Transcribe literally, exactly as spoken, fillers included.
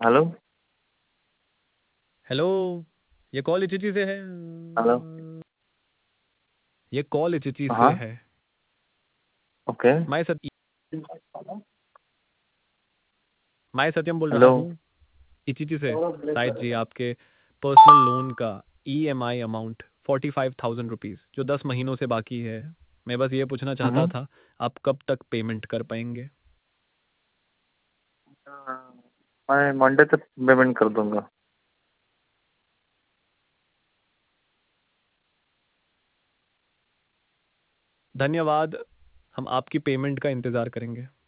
Hello. Hello, ये call ICICI से है। हेलो। ये कॉल इचिची से हाँ। है। ओके। मैं सत मैं सत्यम बोल रहा हेलो। हूँ इचिची से। शायद जी आपके पर्सनल लोन का EMI amount forty five thousand rupees जो दस महीनों से बाकी है। मैं बस ये पूछना चाहता हम्म। था आप कब तक पेमेंट कर पाएंगे? मैं मंडे तक पेमेंट कर दूंगा। धन्यवाद, हम आपकी पेमेंट का इंतज़ार करेंगे।